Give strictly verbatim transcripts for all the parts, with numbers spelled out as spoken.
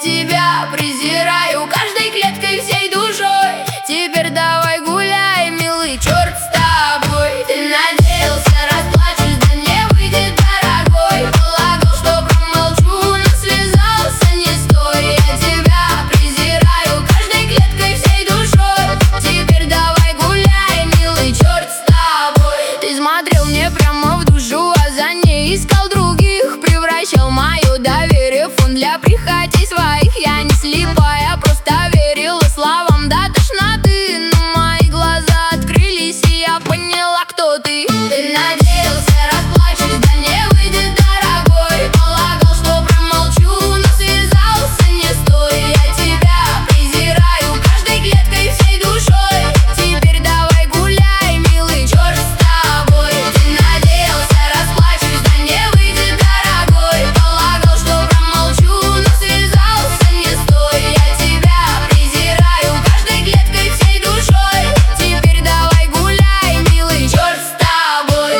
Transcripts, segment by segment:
тебя презираю каждой клеткой, всей душой. Теперь давай гуляй, милый, черт с тобой. Ты надеялся, расплачусь, да не выйдет, дорогой. Полагал, что промолчу, но связался не с той. Я тебя презираю каждой клеткой, всей душой. Теперь давай гуляй, милый, черт с тобой. Ты смотрел мне прямо в душу, а за ней искал других. Превращал мое доверие в фон для прихотей своих. Я не слепая, просто верила словам до тошноты. Но мои глаза открылись, и я поняла, кто ты. Ты надеялся, расплачусь, да не выйдет, дорогой. Полагал, что промолчу, но связался не с той. Я тебя презираю каждой клеткой, всей душой. Теперь давай гуляй, милый, черт с тобой. Ты надеялся, расплачусь, да не выйдет, дорогой. Полагал, что промолчу, но связался не с той. Я тебя презираю каждой клеткой, всей душой. Теперь давай гуляй, милый, черт с тобой.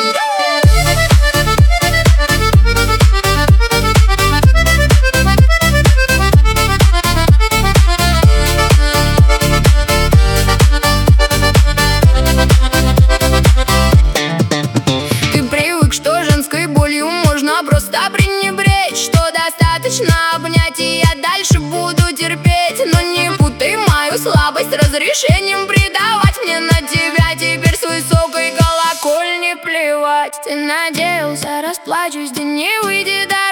Ты привык, что женской болью можно просто пренебречь, что достаточно обнять, и я дальше буду терпеть. Но не путай мою слабость с разрешением предавать. Мне на тебя теперь с высокой колокольни плевать. Ты надеялся, расплачусь, да не выйдет, дорогой.